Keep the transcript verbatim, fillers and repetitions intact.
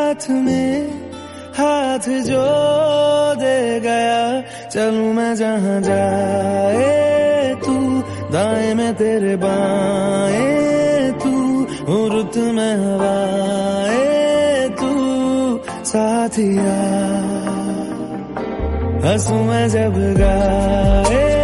हाथ में हाथ जो दे गया, चलूं मैं जहां जाए तू, दाएं में तेरे बाएं तू, हूँ रुत में हवाएं तू साथिया, हंसू मैं जब गाए